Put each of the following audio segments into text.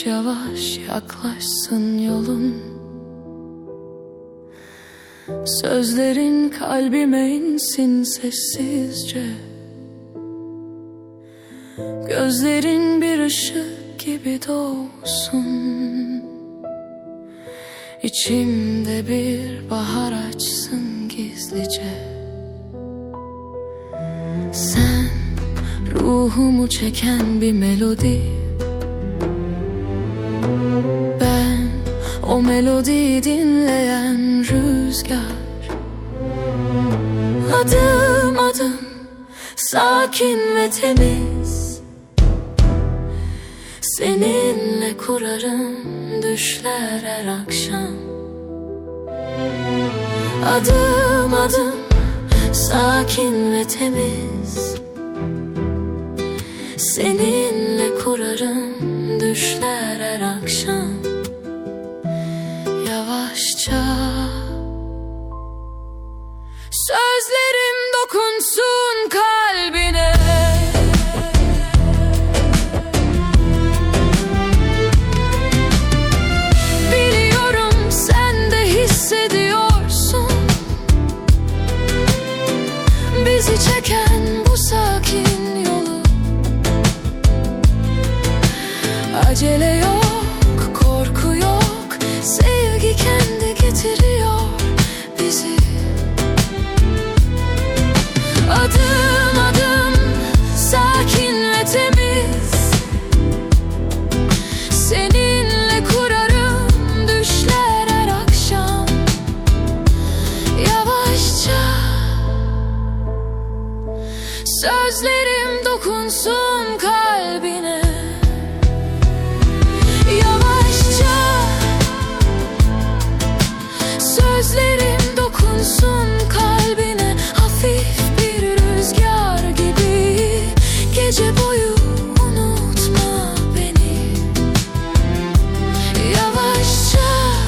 Yavaş yavaş yaklaşsın yolun. Sözlerin kalbime insin sessizce. Gözlerin bir ışık gibi doğsun. İçimde bir bahar açsın gizlice. Sen ruhumu çeken bir melodi. Ben o melodiyi dinleyen rüzgar. Adım adım sakin ve temiz. Seninle kurarım düşler her akşam. Adım adım sakin ve temiz. Seninle kurarım düşler her akşam. Yavaşça sözlerim dokunsun kalbine. Biliyorum sen de hissediyorsun. Bizi çeken bu sakin yolu. Acele yok, korku yok. Sevgi kendi getiriyor bizi. Adım adım sakin ve temiz. Seninle kurarım düşler her akşam. Yavaşça sözlerim dokunsun kalbine. Yavaşça sözlerim dokunsun kalbine. Hafif bir rüzgar gibi gece boyu unutma beni. Yavaşça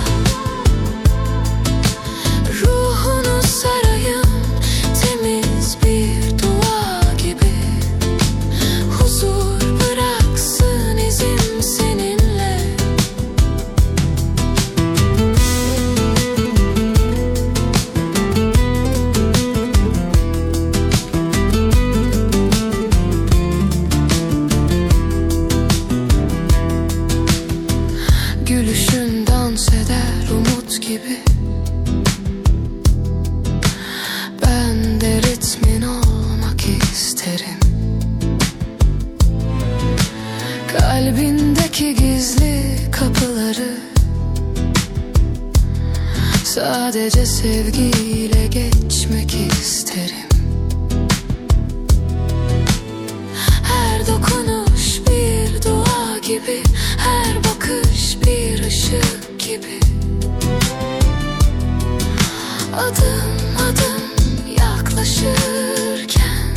ruhunu sarayım temiz bir dua gibi. Huzur bıraksın izim seninle. Gülüşün dans eder umut gibi. Ben de ritmin olmak isterim. Kalbindeki gizli kapıları sadece sevgiyle geçmek isterim. Her dokunuş bir dua gibi. Her bakış bir ışık gibi. Adım adım yaklaşırken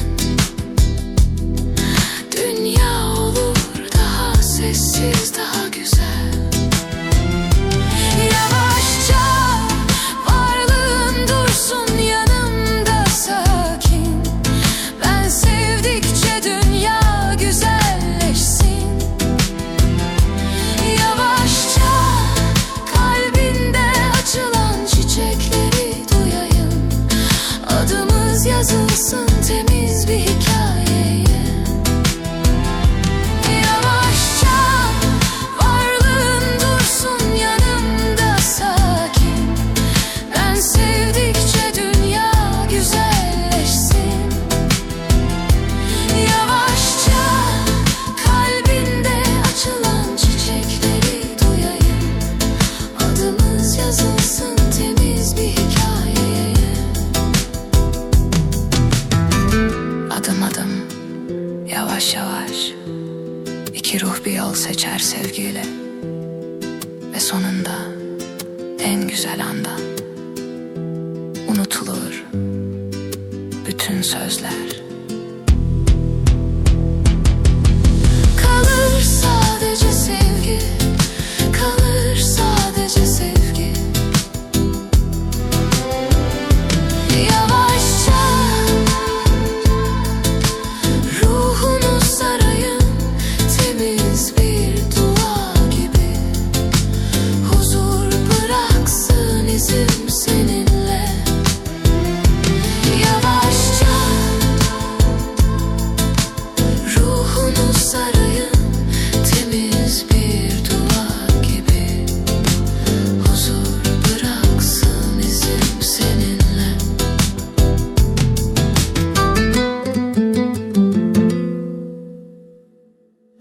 dünya olur daha sessiz, daha güzel. Yavaşça varlığın dursun yanımda sakin. Ben sevdikçe dünya güzelleşsin. Yavaşça kalbinde açılan çiçekleri duyayım. Adımız yazılsın temiz bir hikayeye. Yavaşça varlığın dursun yanımda sakin. Ben sevdikçe dünya güzelleşsin. Yavaşça kalbinde açılan çiçekleri duyayım. Adımız yazılsın temiz bir hikayeye. Adım adım yavaş yavaş iki ruh bir yol seçer sevgiyle. Ve sonunda en güzel anda unutulur bütün sözler. Kalır sadece sevgi.